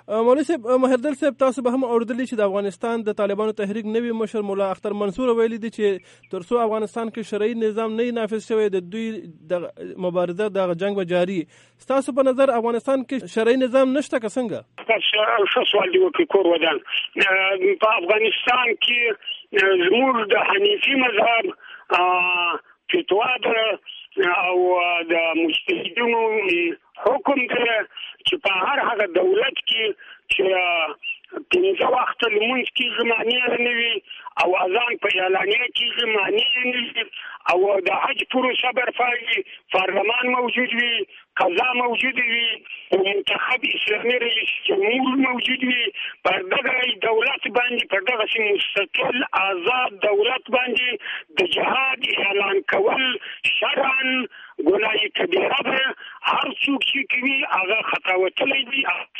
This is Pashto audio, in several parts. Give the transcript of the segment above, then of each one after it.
مولوي صاحب مهردل صاحب تاسو به هم اوریدلی چې د افغانستان د طالبانو تحریک نوی مشر مولا اختر منصور ویلي دي چې ترڅو افغانستان کې شرعي نظام نه نافذ شوی د دوی د مبارزه د جنگ به جاری. تاسو په نظر افغانستان کې شرعي نظام نشته که څنګه؟ ښه سوال دی وکړ کور ودان. په افغانستان کې زموږ د حنیفي مذهب فتوا ده او د مجتهدینو حکم ده چې په هر هغه دولت کې چې 15 وخت لمونځ کېږي معنی نه وي او اذان په اعلانیه کېږي معنی نه وي او د حج پروسه برپايي پارلمان موجود وي قضا موجود وي منتخب اسلامي رئیس جمهور موجود وي پر دغه دولت باندې پر دغه مستقل آزاد دولت باندې د جهاد اعلان کول شرعاً ګناه کبیره ده. هر څوک چې کوي هغه خطا وتلی دي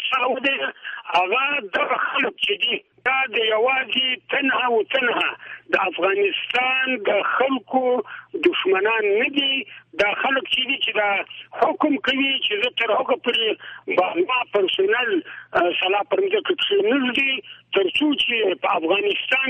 هغه دغه خلک چې دي دا د یوازې تنها و تنها د افغانستان د خلکو دشمنان نه دي. دا خلک چې دي چې دا حکم کوي چې زه تر هغه پورې ما پرسونل سلا پرمځکه کښېنږدي تر څو چې په افغانستان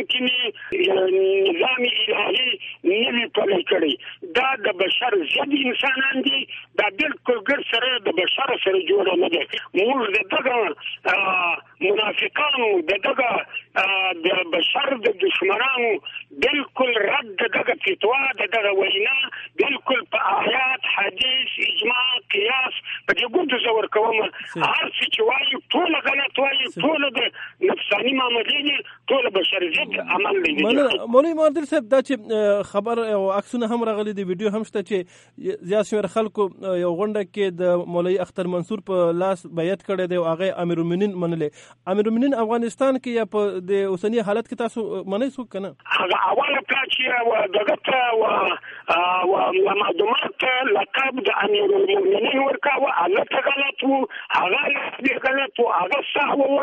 کې نظام الهي نه وي پلی کړی. دا د بشر ضد انسانان دي. دا بالکل ګر سره د بشر سره جوړه نه ده. موږ د دغه منافقانو د دغه د بشر د دشمنانو بالکل رد دغه فتوا دغه وینا بالکل په آیات حدیث اجماع قیاس په دې ګوند زور کوم. هر څه چې وایي ټول غلط وایي ټول د نفساني معاملې دي ټول بشر ضد عمل دی. مولوي مهردل صاحب دا چې خبر او عکسونه هم راغلي دي ویډیو هم شته چې زیات شمېر خلکو یو غونډه کې د مولوي اختر منصور په لاس بیعت کړی دی او هغه امیر المؤمنین منلې. امیر المؤمنین افغانستان کې یا په د اوسنی حالت کې تاسو منئ څوک کنه؟ هغه اوله چې دغه او معلومات لقب د امیر المؤمنین ورکاوه هغه غلط وو هغه غلط وو هغه صح وو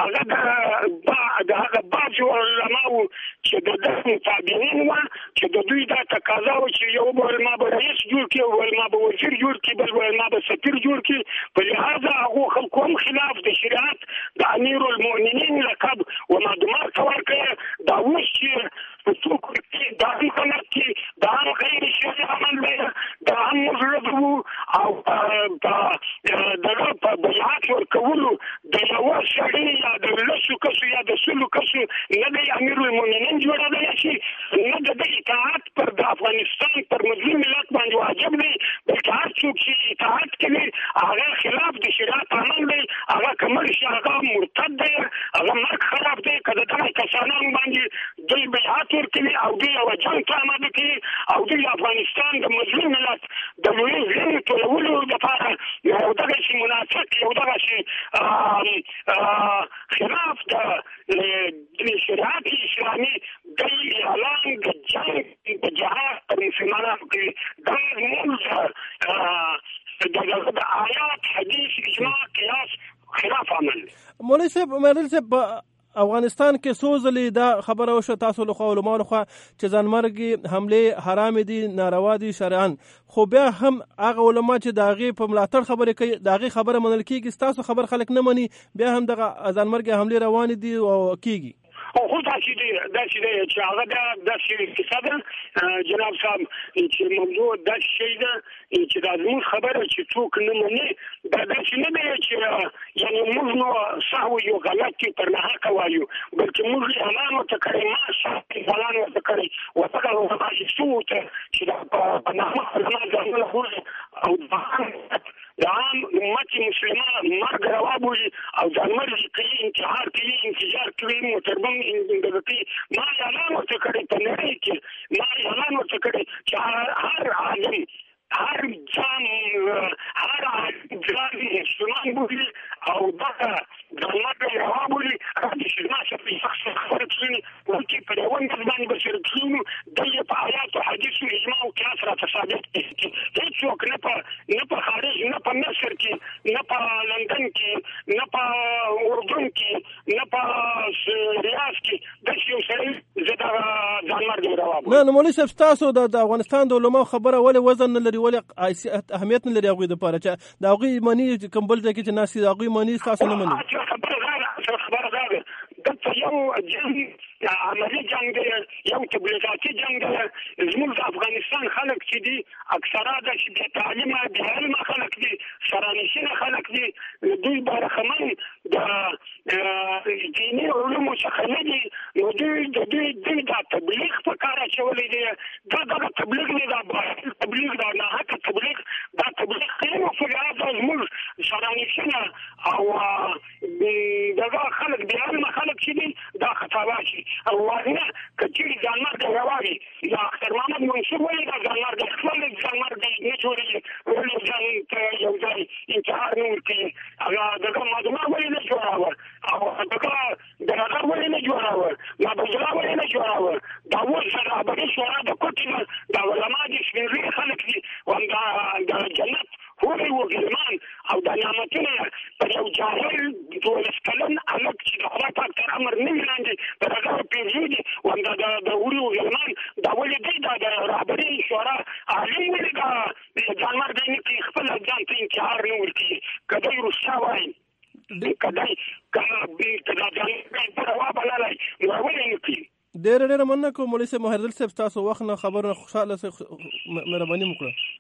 هغه د هغه باج علماء چې د دغه متابعین وو چې د دوی دا تقاضا و چې یو بل ما به رئیس جوړ کړي او بل ما به وزیر جوړ کړي بل ما به سفیر جوړ کړي. په لحاظ هغه خلکو هم خلاف د شریعت د امیر المؤمنین لقب و معلومات ورکړي. دا اوس چې په څوک کې دا هم غلط کې دا هم غیر شرعي عمل دی دا هم مجرد وو او دغه په بیعت ورکولو د یوه سړي یا د لسو کسو یا د سلو کسو نه دی امیر المؤمنین جوړېدلی شي نه د ده اطاعت پر د افغانستان پر مظلوم ملت باندې واجب دی بلکې هر څوک چې اطاعت کوي هغه خلاف د شریعت عمل دی هغه که مړ شي هغه مرتد دی هغه مرګ خلاف دی که د دغه کسانو باندې دوی بیعت ورکوي او دوی یوه جنګ ته اماده کوي او دوی افغانستان د مظلوم ملت د لوی وینې تویولو دپاره یو دغسې منافق یو دغسې خلاف د شریعت اسلامي دی اعلان د جنګ د جهاد پر مسلمانانو کوي. دا زموږ د آیات حدیث اجماع قیاس خلاف عمل دی. مولوي صاحب مهردل صاحب افغانستان کې څو ځلې دا خبره وشوه تاسو لخوا علماء لخوا چې ځانمرګي حملې حرام دي ناروا دي شرعاً خو بیا هم هغه علما چې د هغې په ملاتړ خبرې کوي د هغې خبره منل کېږي ستاسو خبر خلک نه مني بیا هم دغه ځانمرګي حملې روانې دي او کېږي. خو داسې دی چې هغه داسې کیسه ده جناب صاحب چې موضوع داسې شی ده چې دا زموږ خبره چې څوک نه مني دا داسې نه دی چې یعنې موږ نو صح وایو غلط کې پر ناحقه وایو بلکې موږ اعلان ورته کړی ما صح اعلان ورته کړی ورته داسې څو ته چې دا په ناحقه علما ځانونه بولي او د عام امت مسلمان مرګ روا بولي او ځانمرګي کوي انتحار کوي انفجار کوي موټربم دغه کوي. ما اعلان ورته کړی په نړۍ کې ما اعلان ورته کړی چې هر عالم هر ځان مسلمان بولي او دغه ځانمرګي روا بولي چې زما سره په شخص خبره کښېني ولکې په یوه ورځ باندې به سره کښېنو دی یې په آیاتو حدیثو اجماع او قیاس راته ثابت کړي. هېڅوک نه په خارج نه په مصر کې نه په لندن کې نه په اردن کې نه په ریاض کې داسې یو سړی زه دغه ځانمرګي روا بولم. نه مولوي صاحب ستاسو د افغانستان د علماو خبره ولې وزن نه لري ولې اهمیت نه لري هغوی دپاره چې د هغوی مني کوم بل ځای کې چې ناست دي د هغوی دوی مني تاسو نه مني؟ خبره ده دلته یو جنګ عملي جنګ دی، یو تبلیغاتي جنګ دی. زموږ د افغانستان خلک چې دي اکثره د بې تعلیمه بې علمه خلک دي، سرانشینه خلک دي، دوی برخمن د دیني علومو څخه نه دي. نو دوی دا تبلیغ په کار اچولی دی. دا دغه تبلیغ دی، دا باطل تبلیغ، دا ناحقه تبلیغ، دا تبلیغ کوي. په لحاظه زموږ سرانشینه او دغه خلک بې علمه خلک چې دي دا خطابه شي. او وارنه که چېرې ځانمرګی رواني یا اختر محمد منصور وایي دا ځانمرګی خپل ځانمرګی نه جوړوي، ولې ځان ته یو ځای انتحار نه ورکوي. هغه دغه مادمه ولې نه جوړاوه، او دغه درغه ولې نه جوړاوه، نابجله ولې نه جوړاوه. دا اوس د رهبري شورا د کوټې نه دا علما دي، سپین ږیري خلک دي، د جنت حورې وګلمان او د نعمتونه پر یو جاهل 12 کلن هلک چې د خدای پاک تر امر نه وي لاندې د هغه پېرزو دي، د حورې وګلمان دا ولې دی دا د رهبري شورا عالم ولې دا ځانمرګی نه کوي، خپل ځان ته انتحار نه ورکوي. که دی رښتیا وایي، که دی دا ځانمرګی په روا بللی نو ولې نه کوي؟ ډېره مننه کوم مولوي صاحب، محرر صاحب، تاسو وخت نه خبرونه خوشحاله مهرباني وکړه.